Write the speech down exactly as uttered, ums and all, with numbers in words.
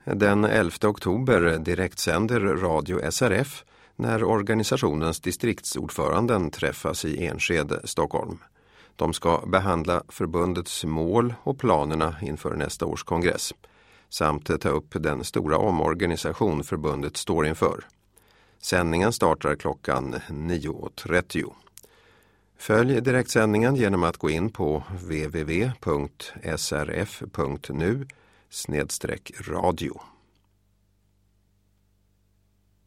Den elfte oktober direktsänder Radio S R F när organisationens distriktsordföranden träffas i Enskede, Stockholm. De ska behandla förbundets mål och planerna inför nästa års kongress samt ta upp den stora omorganisation förbundet står inför. Sändningen startar klockan nio trettio. Följ direktsändningen genom att gå in på w w w punkt s r f punkt n u snedstreck radio.